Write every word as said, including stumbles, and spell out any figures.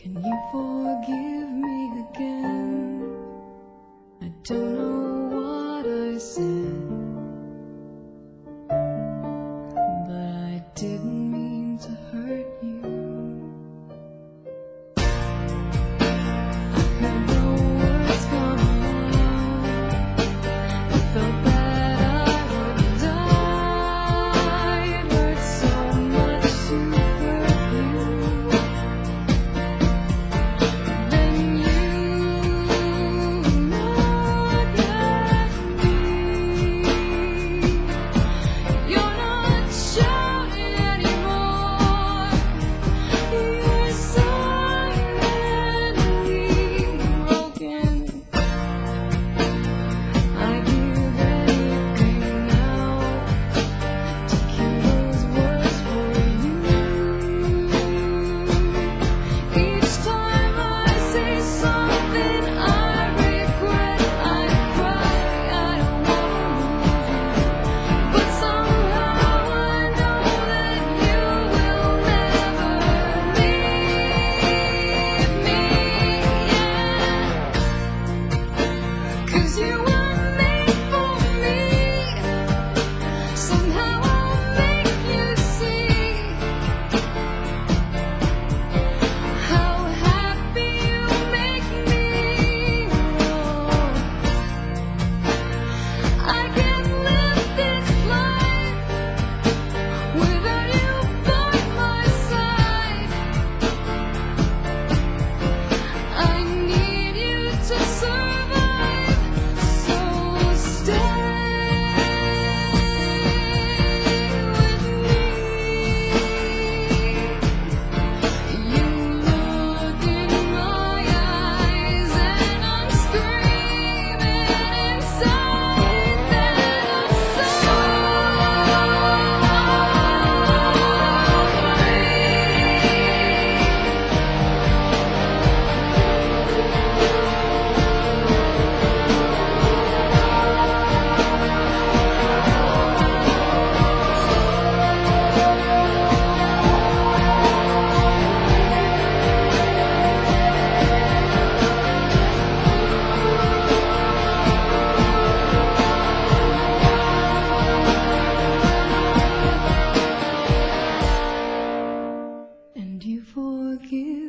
Can you forgive me again? I don't know what I said, but I didn't mean to hurt you. I heard the words come out. I felt that I would die. It hurt so much to hurt you. Then you look at me. You're not shouting anymore. You're silently broken. I'd give anything now to hear those words for you. Each time I say something I regret, I cry. I don't wanna lose you, but somehow I know that you will never leave me. Yeah, 'cause you were made for me. Somehow I'll make you see how happy you make me. Oh, I can't live this life without you by my side. I need you to survive, so stay with me. You look in my eyes and I'm screaming inside that I'm and you forgive